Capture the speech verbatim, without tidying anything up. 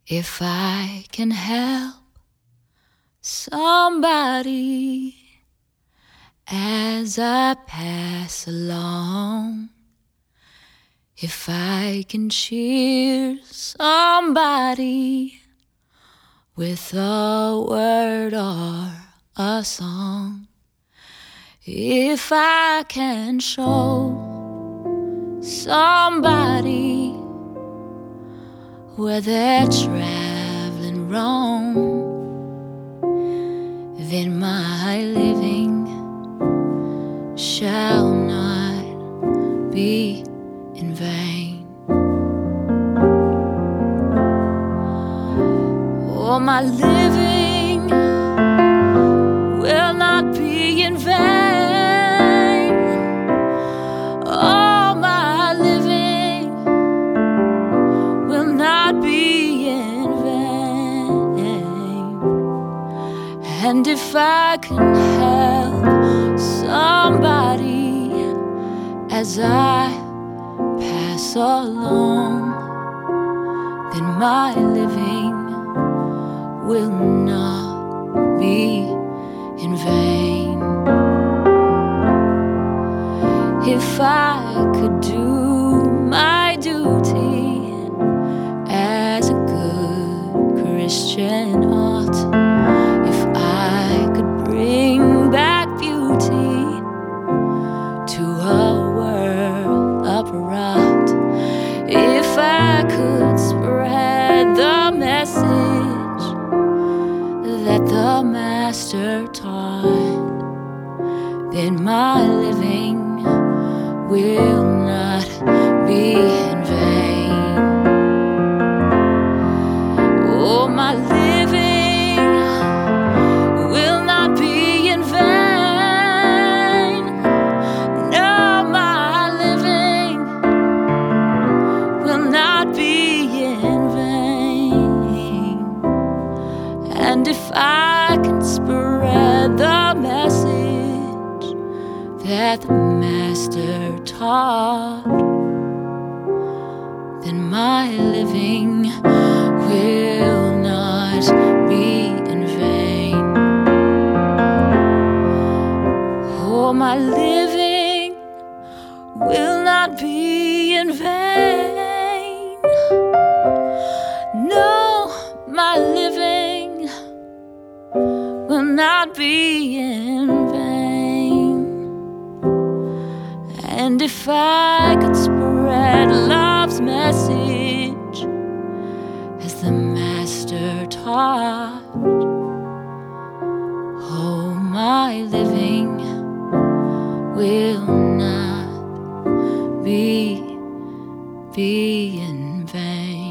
If I can help somebody as I pass along, if I can cheer somebody with a word or a song, if I can show somebody where they're traveling wrong, then my living shall not be in vain. Oh, my living will not be in vain. Oh, my living will not be in vain. And if I can help somebody as I pass along, then my living will not be in vain. If I could do my duty as a good Christian ought, if I could bring back beauty to a world upright, if I could spread the message that the Master taught, then my living will not be in vain. Oh, my living will not be in vain. No, my living will not be in vain. And if I can spread the message that the Master taught, then my living will not be in vain. Oh, my living will not be in vain. No, my living will not be in vain. And if I could spread love's message as the Master taught, oh, my living will not be, be in vain.